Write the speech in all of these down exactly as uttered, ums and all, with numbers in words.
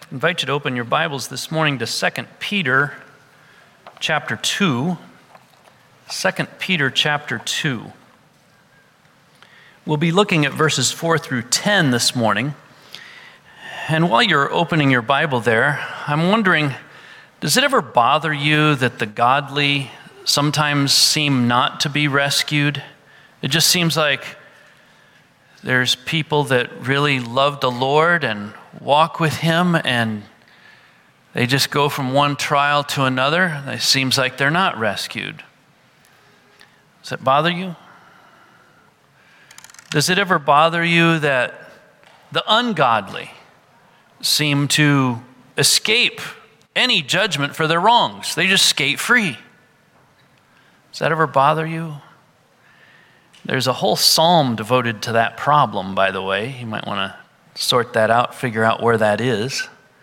I invite you to open your Bibles this morning to Second Peter chapter two. Second Peter chapter two. We'll be looking at verses four through ten this morning. And while you're opening your Bible there, I'm wondering, does it ever bother you that the godly sometimes seem not to be rescued? It just seems like there's people that really love the Lord and walk with Him, and they just go from one trial to another. It seems like they're not rescued. Does that bother you? Does it ever bother you that the ungodly seem to escape any judgment for their wrongs? They just skate free. Does that ever bother you? There's a whole psalm devoted to that problem, by the way. You might want to sort that out, figure out where that is.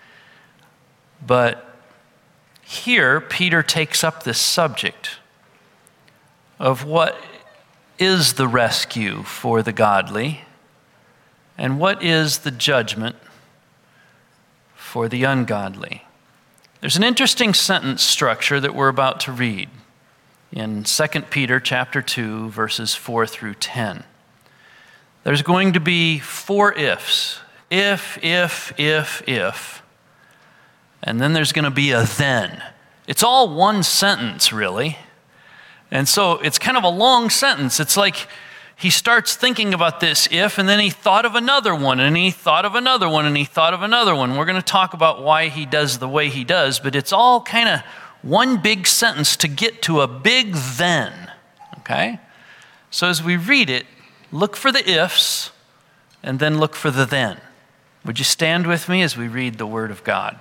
But here, Peter takes up this subject of what is the rescue for the godly and what is the judgment for the ungodly. There's an interesting sentence structure that we're about to read in Second Peter chapter two, verses four through ten. There's going to be four ifs. If, if, if, if. And then there's going to be a then. It's all one sentence, really. And so it's kind of a long sentence. It's like he starts thinking about this if, and then he thought of another one, and he thought of another one, and he thought of another one. We're going to talk about why he does the way he does, but it's all kind of one big sentence to get to a big then, okay? So as we read it, look for the ifs, and then look for the then. Would you stand with me as we read the Word of God?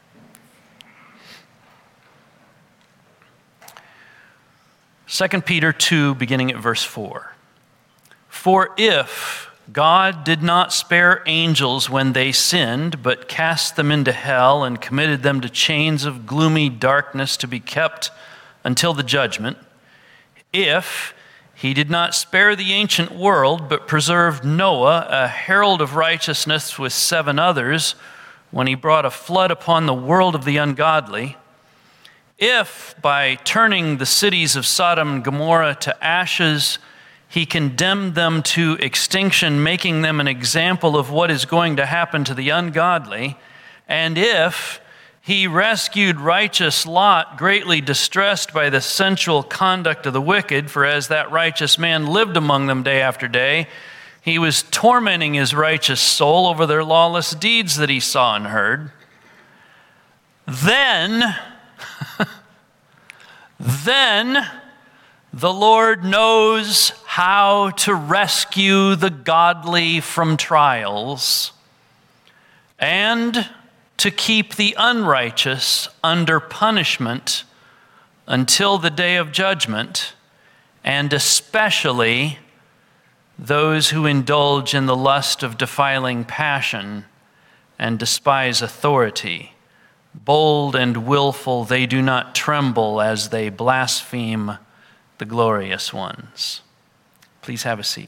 Second Peter two, beginning at verse four. For if God did not spare angels when they sinned, but cast them into hell and committed them to chains of gloomy darkness to be kept until the judgment, if He did not spare the ancient world, but preserved Noah, a herald of righteousness, with seven others, when He brought a flood upon the world of the ungodly, if by turning the cities of Sodom and Gomorrah to ashes, He condemned them to extinction, making them an example of what is going to happen to the ungodly, and if He rescued righteous Lot, greatly distressed by the sensual conduct of the wicked, for as that righteous man lived among them day after day, he was tormenting his righteous soul over their lawless deeds that he saw and heard. Then, then the Lord knows how to rescue the godly from trials and to keep the unrighteous under punishment until the day of judgment, and especially those who indulge in the lust of defiling passion and despise authority. Bold and willful, they do not tremble as they blaspheme the glorious ones. Please have a seat.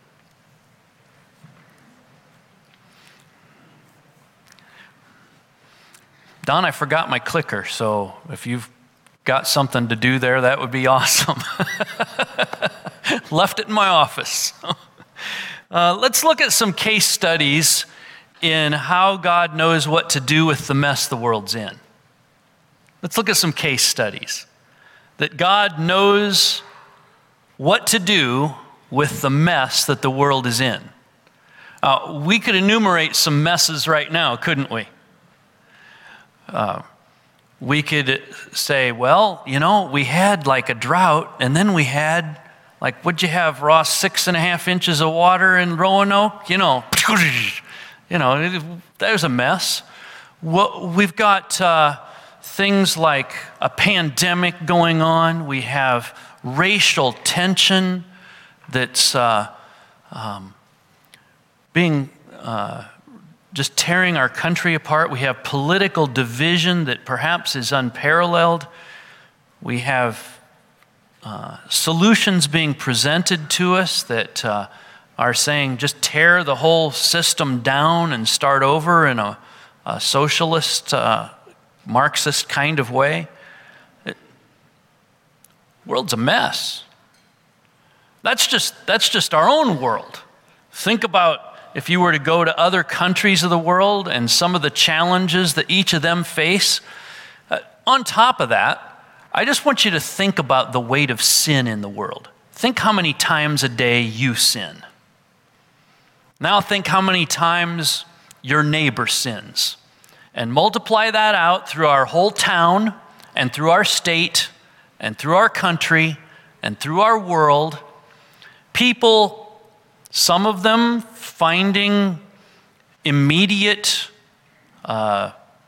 Don, I forgot my clicker, so if you've got something to do there, that would be awesome. Left it in my office. uh, let's look at some case studies in how God knows what to do with the mess the world's in. Let's look at some case studies that God knows what to do with the mess that the world is in. Uh, we could enumerate some messes right now, couldn't we? Uh, we could say, well, you know, we had like a drought, and then we had, like, what'd you have, Ross, six and a half inches of water in Roanoke? You know, you know, there's a mess. Well, we've got uh, things like a pandemic going on. We have racial tension that's uh, um, being uh, just tearing our country apart. We have political division that perhaps is unparalleled. We have uh, solutions being presented to us that uh, are saying just tear the whole system down and start over in a a socialist, uh, Marxist kind of way. It, world's a mess. That's just, that's just our own world. Think about if you were to go to other countries of the world and some of the challenges that each of them face. Uh, on top of that, I just want you to think about the weight of sin in the world. Think how many times a day you sin. Now think how many times your neighbor sins. And multiply that out through our whole town and through our state and through our country and through our world. People, some of them finding immediate uh,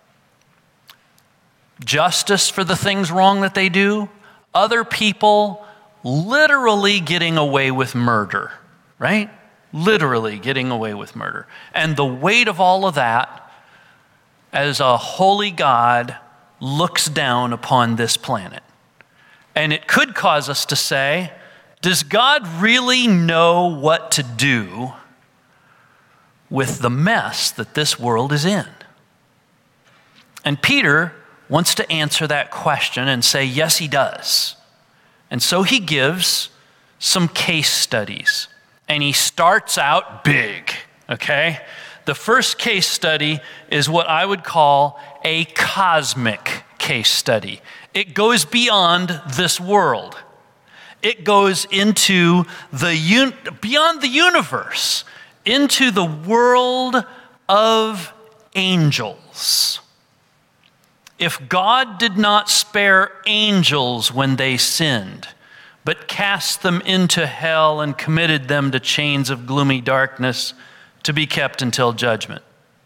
justice for the things wrong that they do. Other people literally getting away with murder, right? Literally getting away with murder. And the weight of all of that, as a holy God looks down upon this planet. And it could cause us to say, does God really know what to do with the mess that this world is in? And Peter wants to answer that question and say, yes, he does. And so he gives some case studies. And he starts out big, okay? The first case study is what I would call a cosmic case study. It goes beyond this world. It goes into the un- beyond the universe, into the world of angels. If God did not spare angels when they sinned, but cast them into hell and committed them to chains of gloomy darkness to be kept until judgment.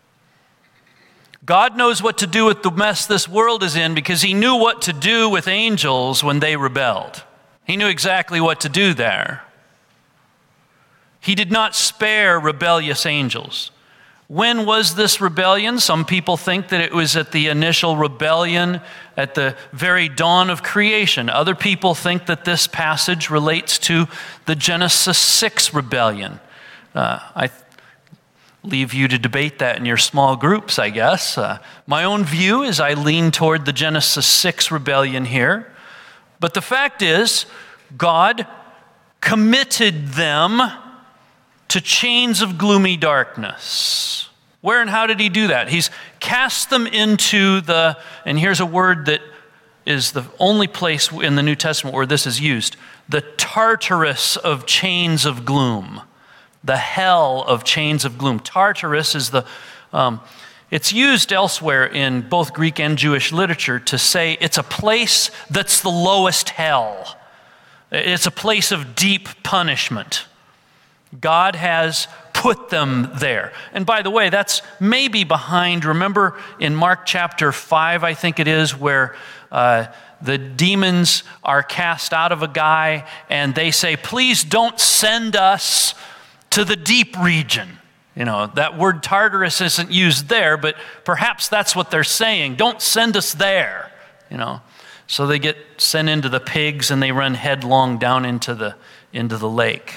God knows what to do with the mess this world is in because he knew what to do with angels when they rebelled. He knew exactly what to do there. He did not spare rebellious angels. When was this rebellion? Some people think that it was at the initial rebellion at the very dawn of creation. Other people think that this passage relates to the Genesis six rebellion. Uh, I leave you to debate that in your small groups, I guess. Uh, my own view is I lean toward the Genesis six rebellion here. But the fact is, God committed them to chains of gloomy darkness. Where and how did he do that? He's cast them into the, and here's a word that is the only place in the New Testament where this is used, the Tartarus of chains of gloom. The hell of chains of gloom. Tartarus is the, um, it's used elsewhere in both Greek and Jewish literature to say it's a place that's the lowest hell. It's a place of deep punishment. God has put them there. And by the way, that's maybe behind, remember in Mark chapter five, I think it is, where uh, the demons are cast out of a guy and they say, please don't send us to the deep region. You know, that word Tartarus isn't used there, but perhaps that's what they're saying. Don't send us there, you know. So they get sent into the pigs and they run headlong down into the, into the lake.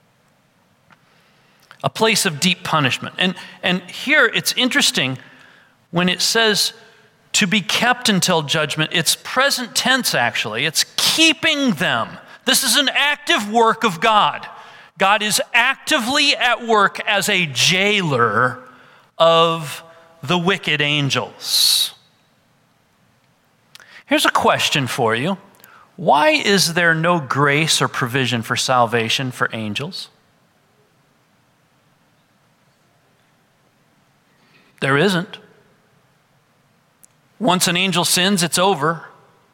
A place of deep punishment. And, and here it's interesting when it says to be kept until judgment, it's present tense actually. It's keeping them. This is an active work of God. God is actively at work as a jailer of the wicked angels. Here's a question for you. Why is there no grace or provision for salvation for angels? There isn't. Once an angel sins, it's over.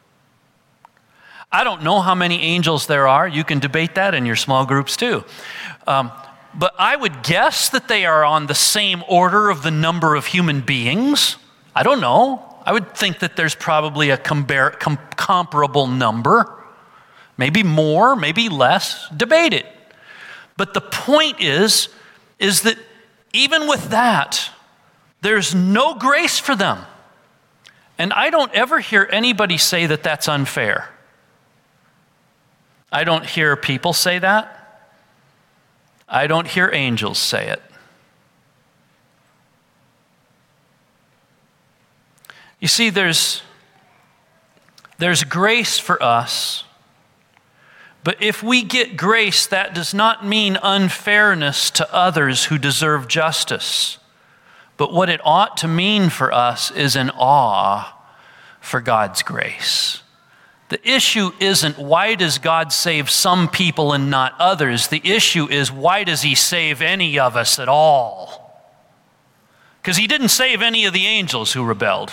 I don't know how many angels there are. You can debate that in your small groups too. Um, but I would guess that they are on the same order of the number of human beings. I don't know. I would think that there's probably a compar- com- comparable number. Maybe more, maybe less. Debate it. But the point is, is that even with that, there's no grace for them. And I don't ever hear anybody say that that's unfair. I don't hear people say that. I don't hear angels say it. You see, there's, there's grace for us, but if we get grace, that does not mean unfairness to others who deserve justice. But what it ought to mean for us is an awe for God's grace. The issue isn't why does God save some people and not others? The issue is why does he save any of us at all? Because he didn't save any of the angels who rebelled.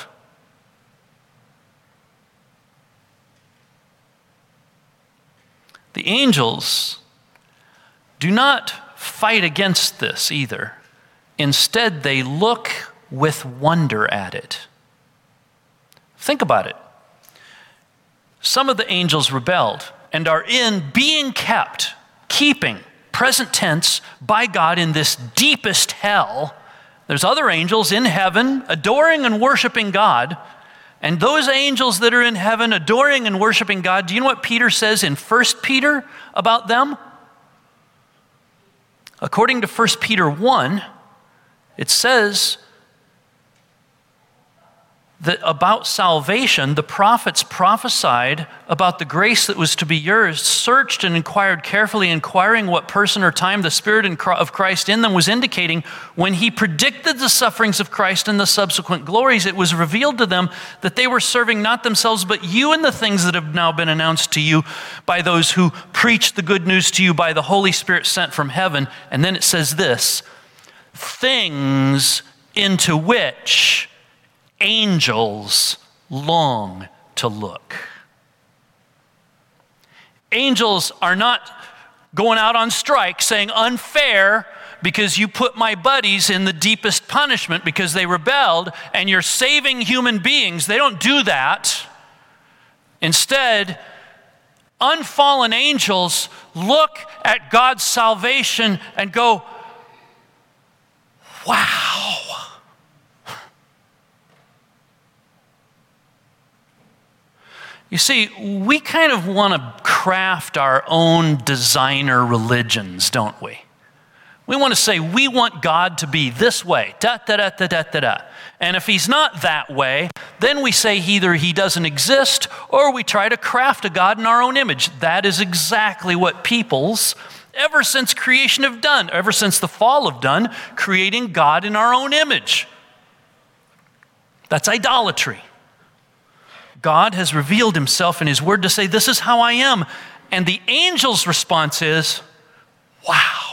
The angels do not fight against this either. Instead, they look with wonder at it. Think about it. Some of the angels rebelled and are in being kept, keeping, present tense, by God in this deepest hell. There's other angels in heaven adoring and worshiping God. And those angels that are in heaven adoring and worshiping God, do you know what Peter says in First Peter about them? According to First Peter one, it says that about salvation, the prophets prophesied about the grace that was to be yours, searched and inquired carefully, inquiring what person or time the Spirit of Christ in them was indicating. When he predicted the sufferings of Christ and the subsequent glories, it was revealed to them that they were serving not themselves but you and the things that have now been announced to you by those who preached the good news to you by the Holy Spirit sent from heaven. And then it says this, things into which angels long to look. Angels are not going out on strike saying unfair because you put my buddies in the deepest punishment because they rebelled and you're saving human beings. They don't do that. Instead, unfallen angels look at God's salvation and go, wow. You see, we kind of want to craft our own designer religions, don't we? We want to say, we want God to be this way, da da da da da da da. And if he's not that way, then we say either he doesn't exist or we try to craft a God in our own image. That is exactly what peoples, ever since creation have done, ever since the fall have done, creating God in our own image. That's idolatry. God has revealed himself in his word to say, this is how I am. And the angel's response is, wow.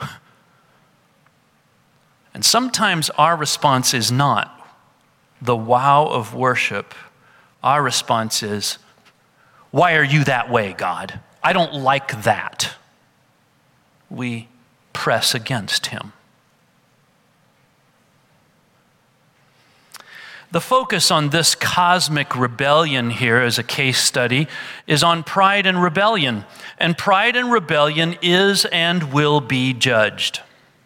And sometimes our response is not the wow of worship. Our response is, why are you that way, God? I don't like that. We press against him. The focus on this cosmic rebellion here as a case study is on pride and rebellion. And pride and rebellion is and will be judged.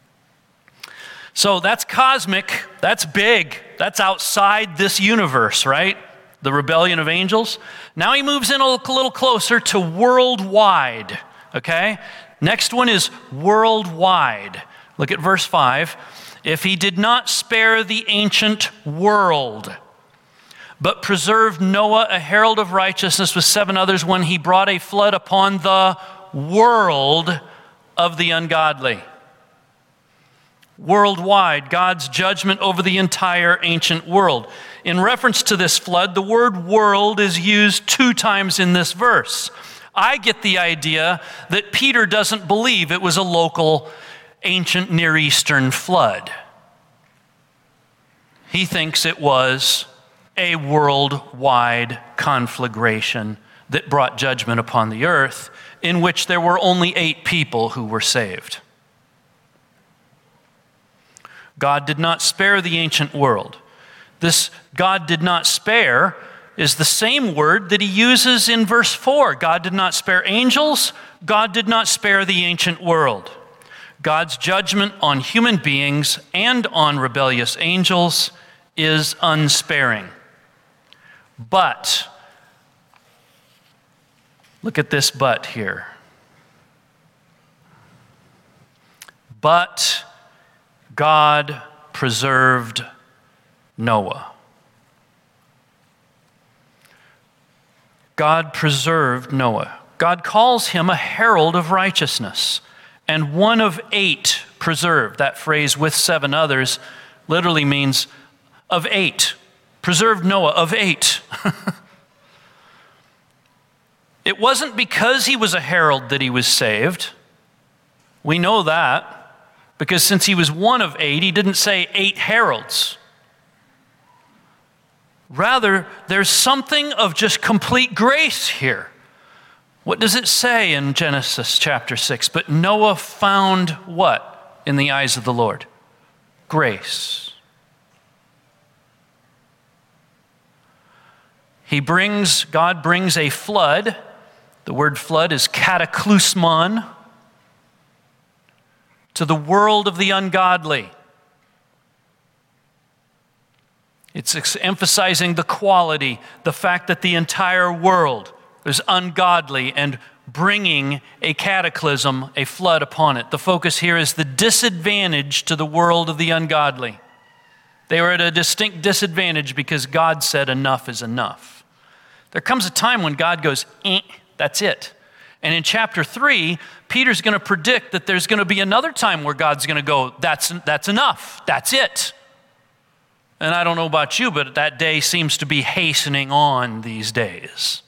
So that's cosmic, that's big, that's outside this universe, right? The rebellion of angels. Now he moves in a little closer to worldwide, okay? Next one is worldwide. Look at verse five. If he did not spare the ancient world, but preserved Noah, a herald of righteousness, with seven others, when he brought a flood upon the world of the ungodly. Worldwide, God's judgment over the entire ancient world. In reference to this flood, the word world is used two times in this verse. I get the idea that Peter doesn't believe it was a local ancient Near Eastern flood. He thinks it was a worldwide conflagration that brought judgment upon the earth, in which there were only eight people who were saved. God did not spare the ancient world. This God did not spare is the same word that he uses in verse four. God did not spare angels. God did not spare the ancient world. God's judgment on human beings and on rebellious angels is unsparing. But, look at this but here. But God preserved Noah. God preserved Noah. God calls him a herald of righteousness and one of eight preserved. That phrase, with seven others, literally means of eight. Preserved Noah of eight. It wasn't because he was a herald that he was saved. We know that because since he was one of eight, he didn't say eight heralds. Rather, there's something of just complete grace here. What does it say in Genesis chapter six? But Noah found what in the eyes of the Lord? Grace. He brings, God brings a flood. The word flood is cataclysmon, to the world of the ungodly. It's emphasizing the quality, the fact that the entire world is ungodly and bringing a cataclysm, a flood upon it. The focus here is the disadvantage to the world of the ungodly. They were at a distinct disadvantage because God said enough is enough. There comes a time when God goes, eh, that's it. And in chapter three, Peter's going to predict that there's going to be another time where God's going to go, that's, that's enough, that's it. And I don't know about you, but that day seems to be hastening on these days.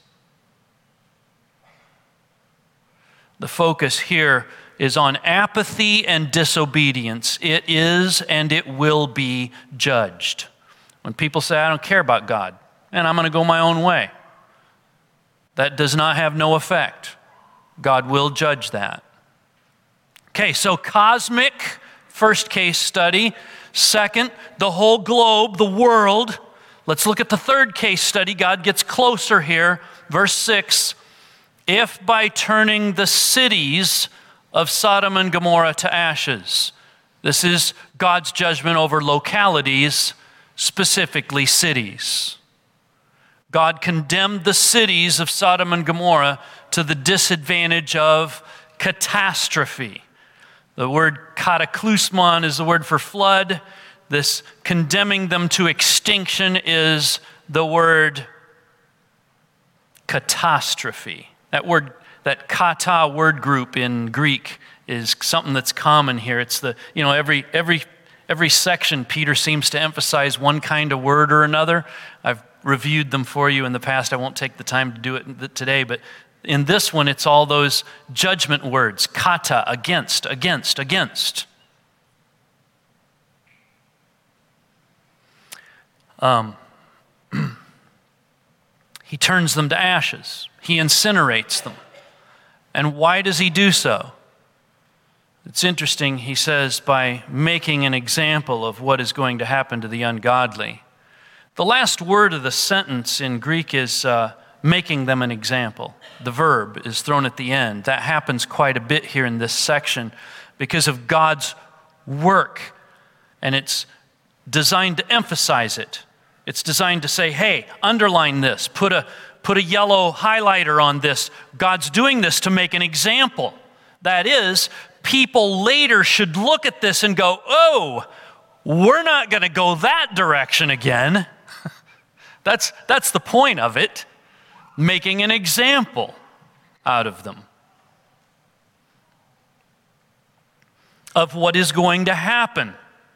The focus here is on apathy and disobedience. It is and it will be judged. When people say, I don't care about God, and I'm going to go my own way, that does not have no effect. God will judge that. Okay, so cosmic, first case study. Second, the whole globe, the world. Let's look at the third case study. God gets closer here. Verse six, if by turning the cities of Sodom and Gomorrah to ashes. This is God's judgment over localities, specifically cities. God condemned the cities of Sodom and Gomorrah to the disadvantage of catastrophe. The word cataclysmon is the word for flood. This condemning them to extinction is the word catastrophe. That word, that kata word group in Greek is something that's common here. It's the, you know, every every every section Peter seems to emphasize one kind of word or another. I've reviewed them for you in the past. I won't take the time to do it today, but in this one, it's all those judgment words. Kata, against, against, against. Um, he turns them to ashes. He incinerates them. And why does he do so? It's interesting, he says, by making an example of what is going to happen to the ungodly. The last word of the sentence in Greek is uh, making them an example. The verb is thrown at the end. That happens quite a bit here in this section because of God's work. And it's designed to emphasize it. It's designed to say, hey, underline this. Put a, put a yellow highlighter on this. God's doing this to make an example. That is, people later should look at this and go, oh, we're not going to go that direction again. That's, that's the point of it, making an example out of them, of what is going to happen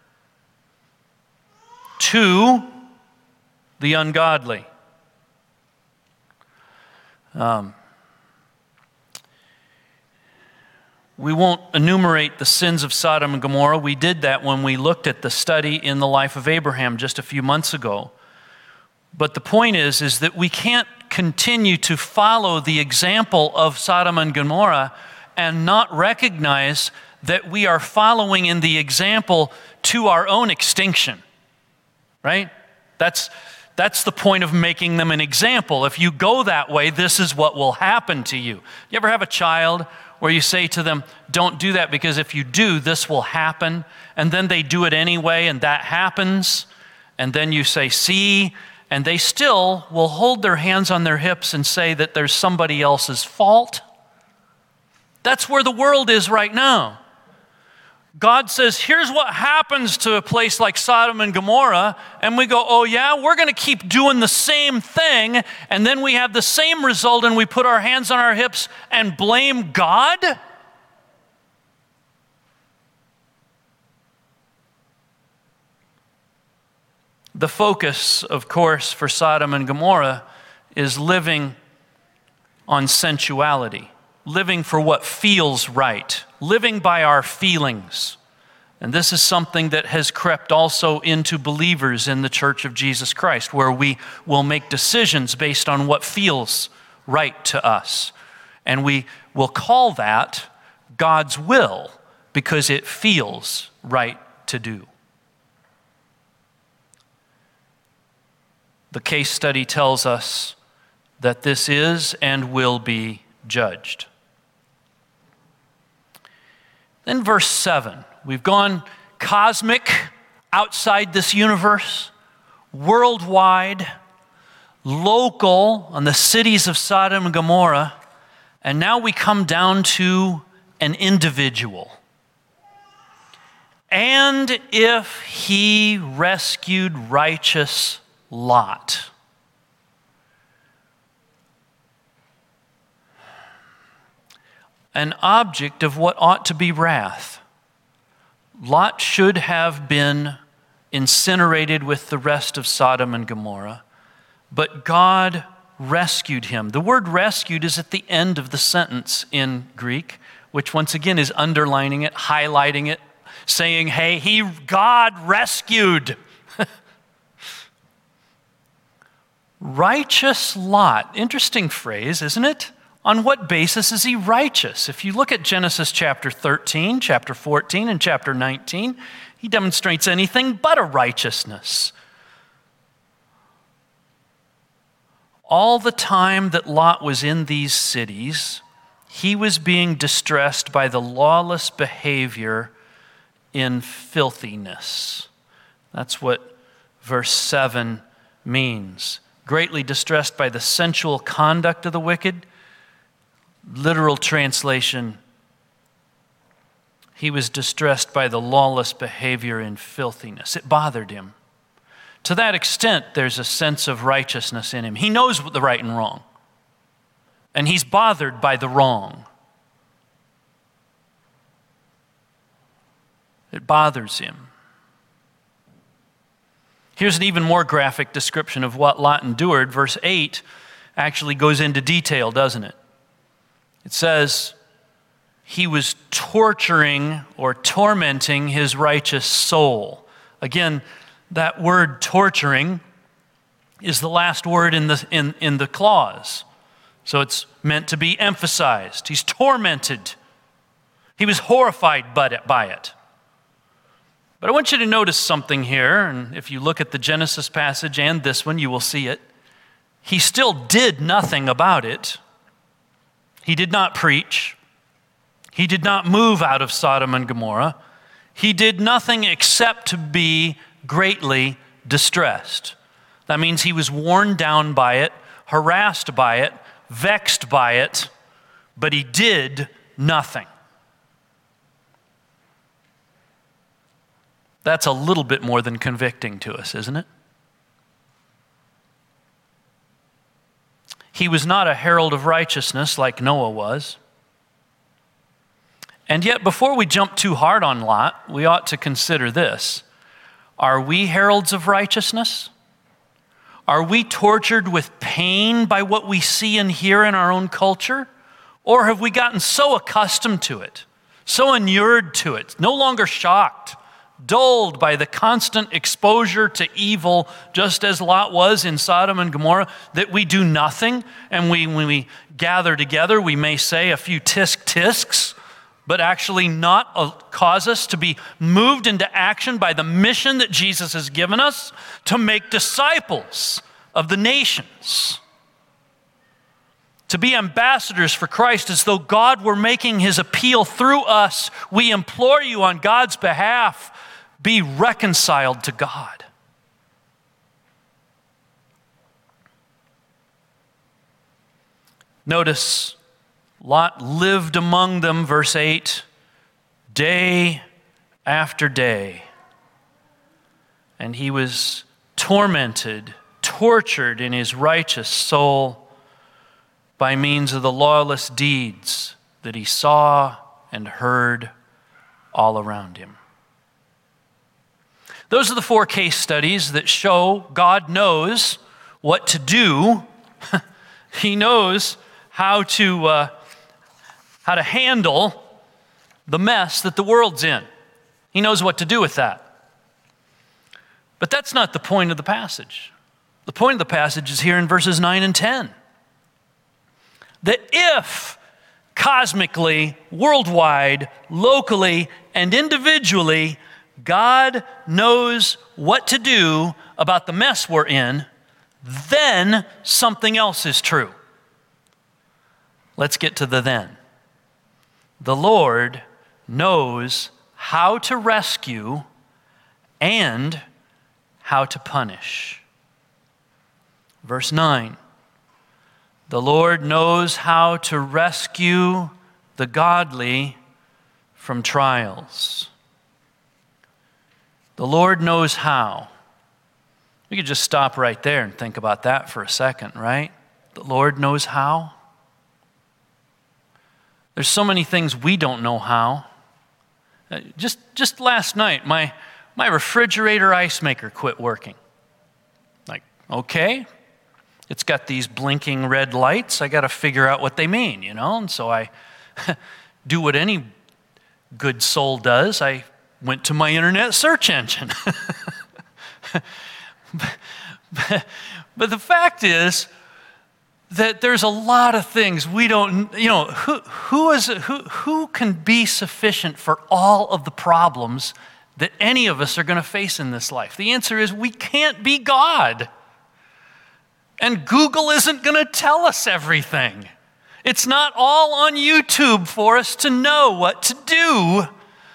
to the ungodly. Um, we won't enumerate the sins of Sodom and Gomorrah. We did that when we looked at the study in the life of Abraham just a few months ago. But the point is, is that we can't continue to follow the example of Sodom and Gomorrah and not recognize that we are following in the example to our own extinction, right? That's, that's the point of making them an example. If you go that way, this is what will happen to you. You ever have a child where you say to them, don't do that because if you do, this will happen, and then they do it anyway and that happens, and then you say, see, and they still will hold their hands on their hips and say that there's somebody else's fault. That's where the world is right now. God says, here's what happens to a place like Sodom and Gomorrah. And we go, oh yeah, we're going to keep doing the same thing. And then we have the same result and we put our hands on our hips and blame God? The focus, of course, for Sodom and Gomorrah is living on sensuality, living for what feels right, living by our feelings. And this is something that has crept also into believers in the Church of Jesus Christ, where we will make decisions based on what feels right to us. And we will call that God's will because it feels right to do. The case study tells us that this is and will be judged. Then verse seven, we've gone cosmic, outside this universe, worldwide, local on the cities of Sodom and Gomorrah, and now we come down to an individual. And if he rescued righteous Lot. An object of what ought to be wrath. Lot should have been incinerated with the rest of Sodom and Gomorrah, but God rescued him. The word rescued is at the end of the sentence in Greek, which once again is underlining it, highlighting it, saying, hey, he, God rescued. Righteous Lot. Interesting phrase, isn't it? On what basis is he righteous? If you look at Genesis chapter thirteen, chapter fourteen, and chapter nineteen, he demonstrates anything but a righteousness. All the time that Lot was in these cities, he was being distressed by the lawless behavior in filthiness. That's what verse seven means. Greatly distressed by the sensual conduct of the wicked. Literal translation, he was distressed by the lawless behavior in filthiness. It bothered him. To that extent, there's a sense of righteousness in him. He knows the right and wrong, and he's bothered by the wrong. It bothers him. Here's an even more graphic description of what Lot endured. Verse eight actually goes into detail, doesn't it? It says, he was torturing or tormenting his righteous soul. Again, that word torturing is the last word in the, in, in the clause. So it's meant to be emphasized. He's tormented. He was horrified by it. By it. But I want you to notice something here, and if you look at the Genesis passage and this one, you will see it. He still did nothing about it. He did not preach. He did not move out of Sodom and Gomorrah. He did nothing except to be greatly distressed. That means he was worn down by it, harassed by it, vexed by it, but he did nothing. That's a little bit more than convicting to us, isn't it? He was not a herald of righteousness like Noah was. And yet, before we jump too hard on Lot, we ought to consider this. Are we heralds of righteousness? Are we tortured with pain by what we see and hear in our own culture? Or have we gotten so accustomed to it, so inured to it, no longer shocked, dulled by the constant exposure to evil, just as Lot was in Sodom and Gomorrah, that we do nothing, and we, when we gather together, we may say a few tisk tisks, but actually not uh, cause us to be moved into action by the mission that Jesus has given us to make disciples of the nations. To be ambassadors for Christ as though God were making his appeal through us. We implore you on God's behalf, be reconciled to God. Notice, Lot lived among them, verse eight, day after day, and he was tormented, tortured in his righteous soul by means of the lawless deeds that he saw and heard all around him. Those are the four case studies that show God knows what to do. He knows how to, uh, how to handle the mess that the world's in. He knows what to do with that. But that's not the point of the passage. The point of the passage is here in verses nine and ten. That if cosmically, worldwide, locally, and individually, God knows what to do about the mess we're in, then something else is true. Let's get to the then. The Lord knows how to rescue and how to punish. Verse nine. The Lord knows how to rescue the godly from trials. The Lord knows how. We could just stop right there and think about that for a second, right? The Lord knows how. There's so many things we don't know how. Uh, just, just last night, my, my refrigerator ice maker quit working. Like, okay, it's got these blinking red lights. I got to figure out what they mean, you know? And so I do what any good soul does. I went to my internet search engine. but, but, but the fact is that there's a lot of things we don't, you know, who, who, is, who, who can be sufficient for all of the problems that any of us are going to face in this life? The answer is we can't be God. And Google isn't going to tell us everything. It's not all on YouTube for us to know what to do.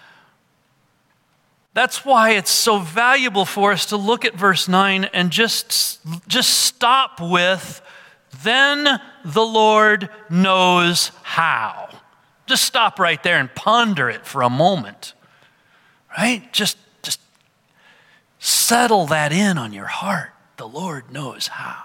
That's why it's so valuable for us to look at verse nine and just, just stop with, then the Lord knows how. Just stop right there and ponder it for a moment. Right? Just, just settle that in on your heart. The Lord knows how.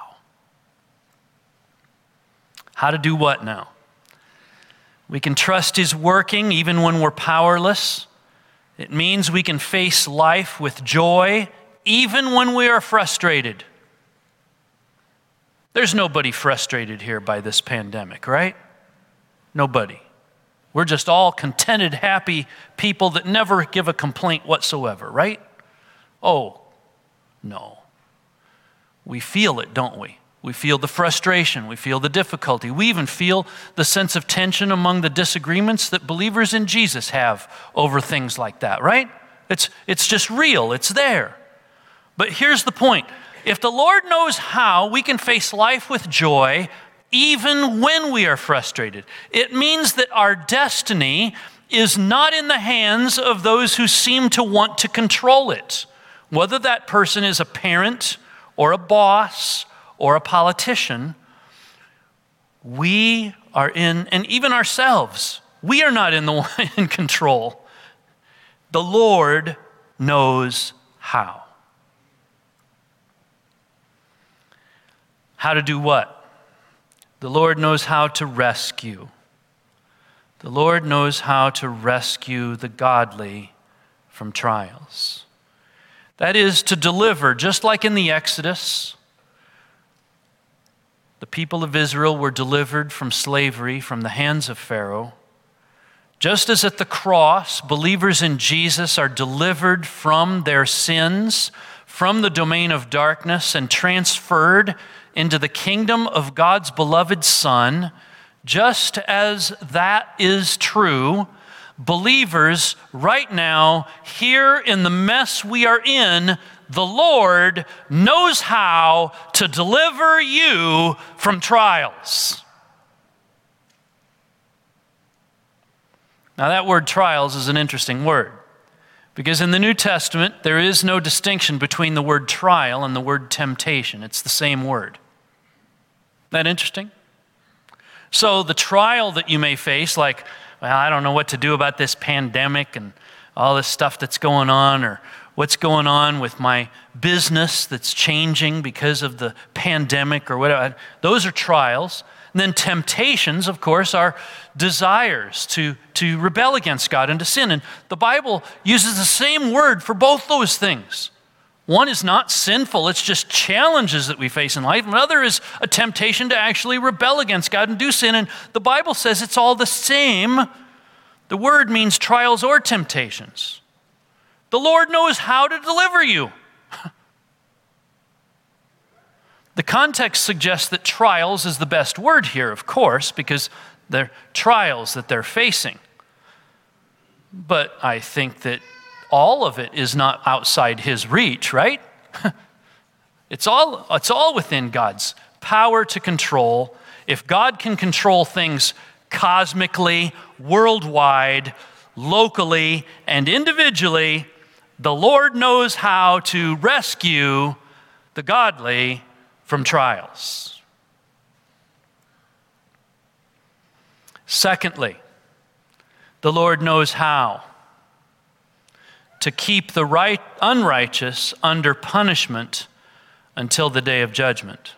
How to do what now? We can trust His working even when we're powerless. It means we can face life with joy even when we are frustrated. There's nobody frustrated here by this pandemic, right? Nobody. We're just all contented, happy people that never give a complaint whatsoever, right? Oh, no. We feel it, don't we? We feel the frustration. We feel the difficulty. We even feel the sense of tension among the disagreements that believers in Jesus have over things like that, right? It's, it's just real. It's there. But here's the point. If the Lord knows how we can face life with joy even when we are frustrated, it means that our destiny is not in the hands of those who seem to want to control it, whether that person is a parent or a boss or a politician. We are in, and even ourselves, we are not in the in control. The Lord knows how. How to do what? The Lord knows how to rescue. The Lord knows how to rescue the godly from trials. That is to deliver, just like in the Exodus. The people of Israel were delivered from slavery from the hands of Pharaoh. Just as at the cross, believers in Jesus are delivered from their sins, from the domain of darkness, and transferred into the kingdom of God's beloved Son, just as that is true, believers right now, here in the mess we are in, the Lord knows how to deliver you from trials. Now that word trials is an interesting word, because in the New Testament, there is no distinction between the word trial and the word temptation. It's the same word. Isn't that interesting? So the trial that you may face, like, well, I don't know what to do about this pandemic, and all this stuff that's going on, or what's going on with my business that's changing because of the pandemic or whatever. Those are trials. And then temptations, of course, are desires to, to rebel against God and to sin. And the Bible uses the same word for both those things. One is not sinful, it's just challenges that we face in life. Another is a temptation to actually rebel against God and do sin. And the Bible says it's all the same. The word means trials or temptations. The Lord knows how to deliver you. The context suggests that trials is the best word here, of course, because they're trials that they're facing. But I think that all of it is not outside his reach, right? It's all, it's all within God's power to control. If God can control things cosmically, worldwide, locally, and individually, the Lord knows how to rescue the godly from trials. Secondly, the Lord knows how to keep the right, unrighteous under punishment until the day of judgment.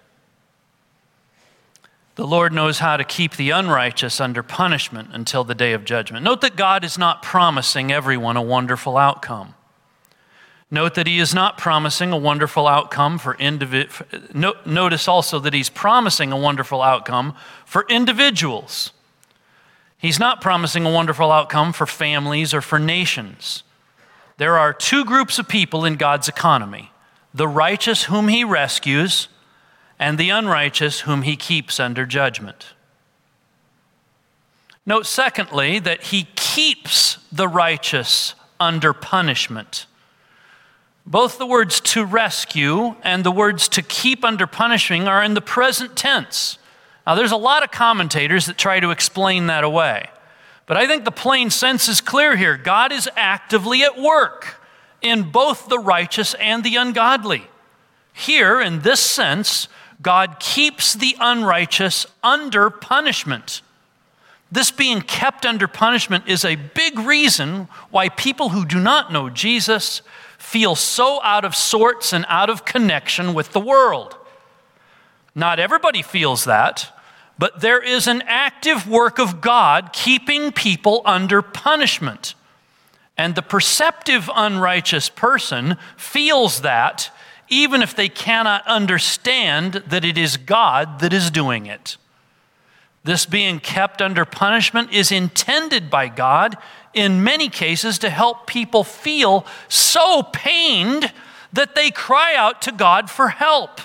The Lord knows how to keep the unrighteous under punishment until the day of judgment. Note that God is not promising everyone a wonderful outcome. Note that he is not promising a wonderful outcome for individuals. No, notice also that he's promising a wonderful outcome for individuals. He's not promising a wonderful outcome for families or for nations. There are two groups of people in God's economy: the righteous whom he rescues and the unrighteous whom he keeps under judgment. Note, secondly, that he keeps the righteous under punishment. Both the words to rescue and the words to keep under punishing are in the present tense. Now, there's a lot of commentators that try to explain that away. But I think the plain sense is clear here. God is actively at work in both the righteous and the ungodly. Here, in this sense, God keeps the unrighteous under punishment. This being kept under punishment is a big reason why people who do not know Jesus feel so out of sorts and out of connection with the world. Not everybody feels that, but there is an active work of God keeping people under punishment. And the perceptive unrighteous person feels that even if they cannot understand that it is God that is doing it. This being kept under punishment is intended by God in many cases to help people feel so pained that they cry out to God for help.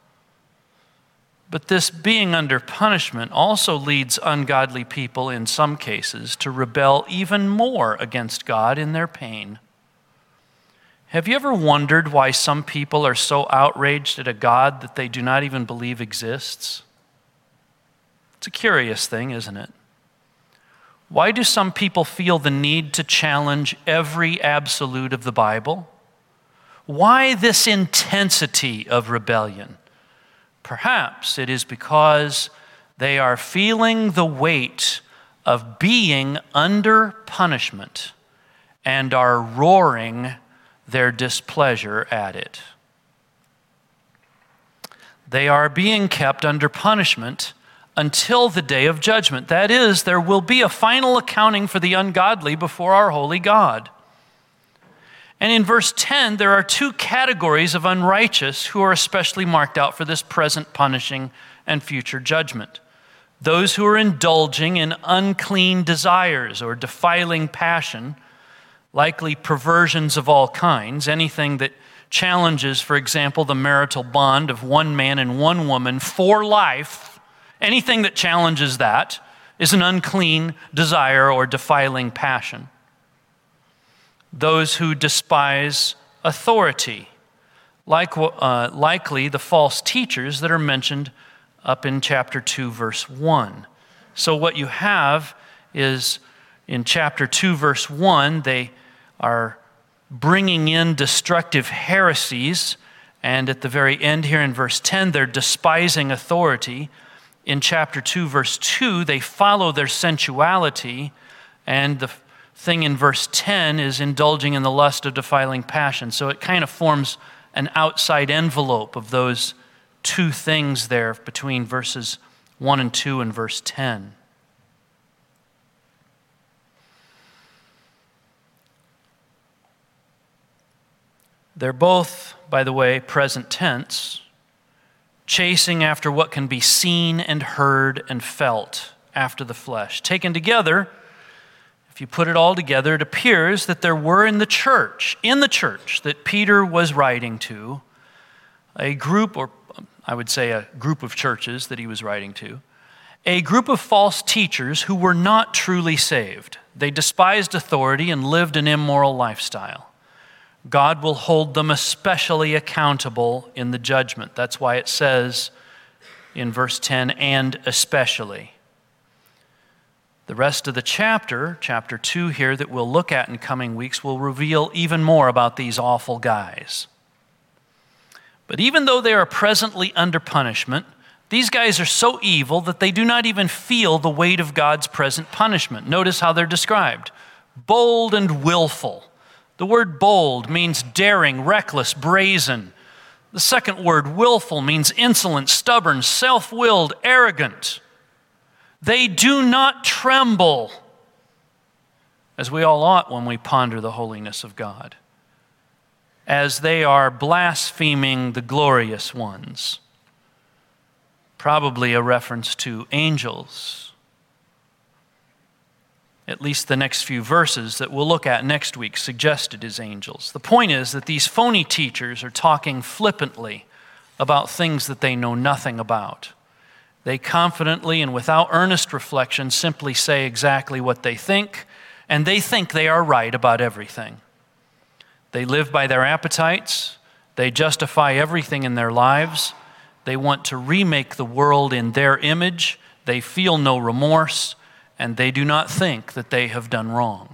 But this being under punishment also leads ungodly people in some cases to rebel even more against God in their pain. Have you ever wondered why some people are so outraged at a God that they do not even believe exists? It's a curious thing, isn't it? Why do some people feel the need to challenge every absolute of the Bible? Why this intensity of rebellion? Perhaps it is because they are feeling the weight of being under punishment and are roaring their displeasure at it. They are being kept under punishment until the day of judgment. That is, there will be a final accounting for the ungodly before our holy God. And in verse ten, there are two categories of unrighteous who are especially marked out for this present punishing and future judgment. Those who are indulging in unclean desires or defiling passion, likely perversions of all kinds, anything that challenges, for example, the marital bond of one man and one woman for life. Anything that challenges that is an unclean desire or defiling passion. Those who despise authority, like, uh, likely the false teachers that are mentioned up in chapter two, verse one. So what you have is in chapter two, verse one, they are bringing in destructive heresies, and at the very end here in verse ten, they're despising authority. In chapter two, verse two, they follow their sensuality, and the thing in verse ten is indulging in the lust of defiling passion. So it kind of forms an outside envelope of those two things there between verses one and two and verse ten. They're both, by the way, present tense, chasing after what can be seen and heard and felt after the flesh. Taken together, if you put it all together, it appears that there were in the church, in the church that Peter was writing to, a group, or I would say a group of churches that he was writing to, a group of false teachers who were not truly saved. They despised authority and lived an immoral lifestyle. God will hold them especially accountable in the judgment. That's why it says in verse ten, and especially. The rest of the chapter, chapter two here, that we'll look at in coming weeks, will reveal even more about these awful guys. But even though they are presently under punishment, these guys are so evil that they do not even feel the weight of God's present punishment. Notice how they're described. Bold and willful. The word bold means daring, reckless, brazen. The second word, willful, means insolent, stubborn, self-willed, arrogant. They do not tremble, as we all ought when we ponder the holiness of God, as they are blaspheming the glorious ones. Probably a reference to angels. At least the next few verses that we'll look at next week suggested as angels. The point is that these phony teachers are talking flippantly about things that they know nothing about. They confidently and without earnest reflection simply say exactly what they think, and they think they are right about everything. They live by their appetites. They justify everything in their lives. They want to remake the world in their image. They feel no remorse, and they do not think that they have done wrong.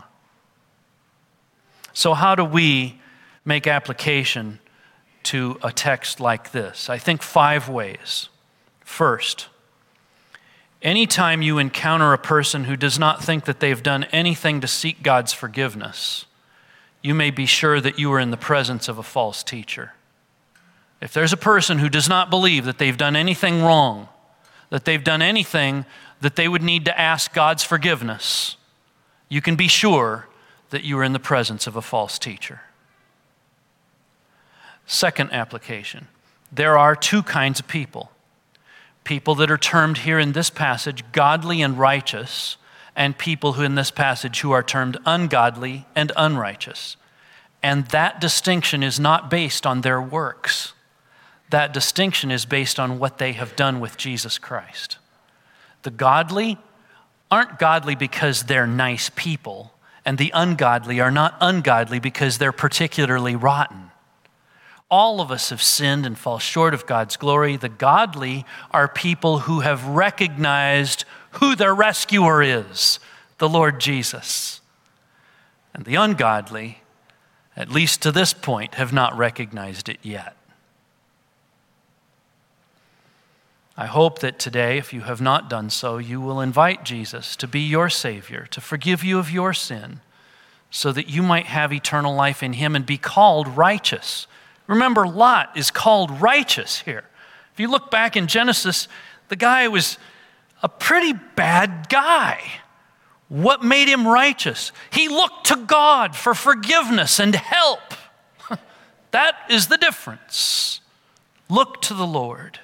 So how do we make application to a text like this? I think five ways. First, anytime you encounter a person who does not think that they've done anything to seek God's forgiveness, you may be sure that you are in the presence of a false teacher. If there's a person who does not believe that they've done anything wrong, that they've done anything that they would need to ask God's forgiveness, you can be sure that you are in the presence of a false teacher. Second application, there are two kinds of people. People that are termed here in this passage godly and righteous, and people who in this passage who are termed ungodly and unrighteous. And that distinction is not based on their works. That distinction is based on what they have done with Jesus Christ. The godly aren't godly because they're nice people, and the ungodly are not ungodly because they're particularly rotten. All of us have sinned and fall short of God's glory. The godly are people who have recognized who their rescuer is, the Lord Jesus. And the ungodly, at least to this point, have not recognized it yet. I hope that today, if you have not done so, you will invite Jesus to be your Savior, to forgive you of your sin, so that you might have eternal life in Him and be called righteous. Remember, Lot is called righteous here. If you look back in Genesis, the guy was a pretty bad guy. What made him righteous? He looked to God for forgiveness and help. That is the difference. Look to the Lord.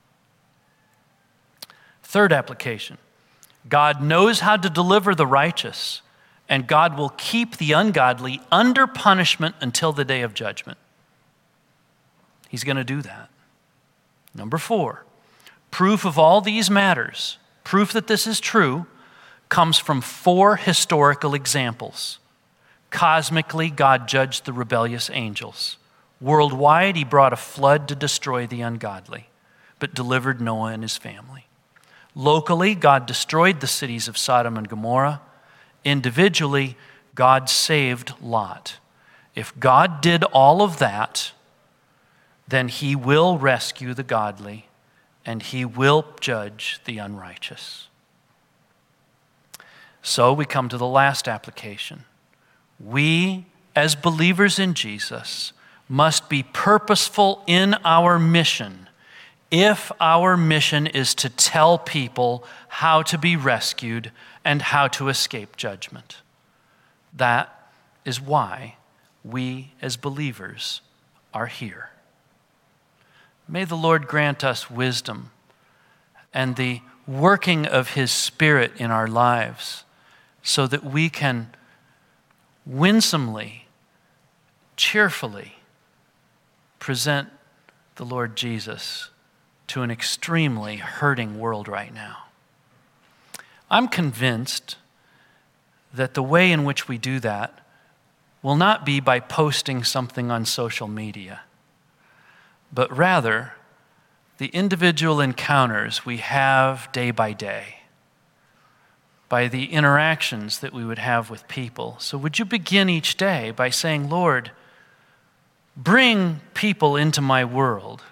Third application, God knows how to deliver the righteous, and God will keep the ungodly under punishment until the day of judgment. He's going to do that. Number four, proof of all these matters, proof that this is true, comes from four historical examples. Cosmically, God judged the rebellious angels. Worldwide, He brought a flood to destroy the ungodly, but delivered Noah and his family. Locally, God destroyed the cities of Sodom and Gomorrah. Individually, God saved Lot. If God did all of that, then He will rescue the godly and He will judge the unrighteous. So we come to the last application. we, as believers in Jesus, must be purposeful in our mission if our mission is to tell people how to be rescued and how to escape judgment. That is why we, as believers, are here. May the Lord grant us wisdom and the working of His Spirit in our lives so that we can winsomely, cheerfully present the Lord Jesus to an extremely hurting world right now. I'm convinced that the way in which we do that will not be by posting something on social media, but rather the individual encounters we have day by day, by the interactions that we would have with people. So would you begin each day by saying, Lord, bring people into my world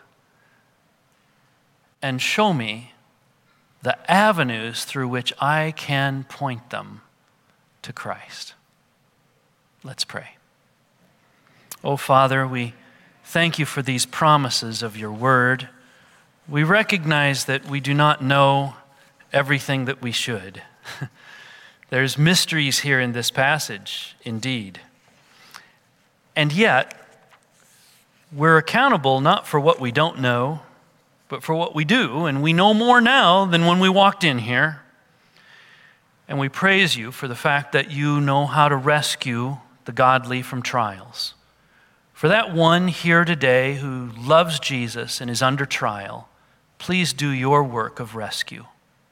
and show me the avenues through which I can point them to Christ. Let's pray. Oh, Father, we thank you for these promises of your word. We recognize that we do not know everything that we should. There's mysteries here in this passage, indeed. And yet, we're accountable not for what we don't know, but for what we do, and we know more now than when we walked in here. And we praise you for the fact that you know how to rescue the godly from trials. For that one here today who loves Jesus and is under trial, please do your work of rescue.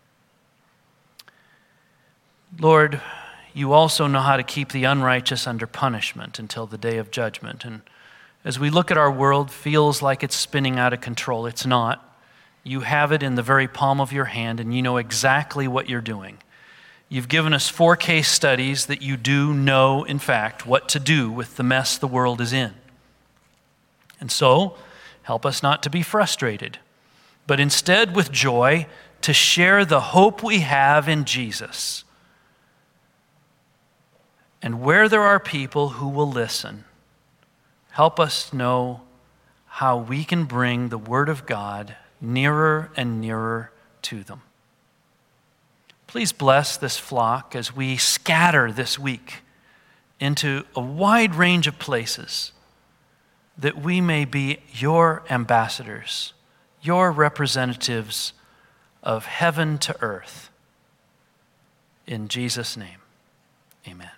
Lord, you also know how to keep the unrighteous under punishment until the day of judgment. And as we look at our world, feels like it's spinning out of control. It's not. You have it in the very palm of your hand, and you know exactly what you're doing. You've given us four case studies that you do know, in fact, what to do with the mess the world is in. And so, help us not to be frustrated, but instead with joy to share the hope we have in Jesus. And where there are people who will listen, help us know how we can bring the Word of God nearer and nearer to them. Please bless this flock as we scatter this week into a wide range of places, that we may be your ambassadors, your representatives of heaven to earth. In Jesus' name, amen.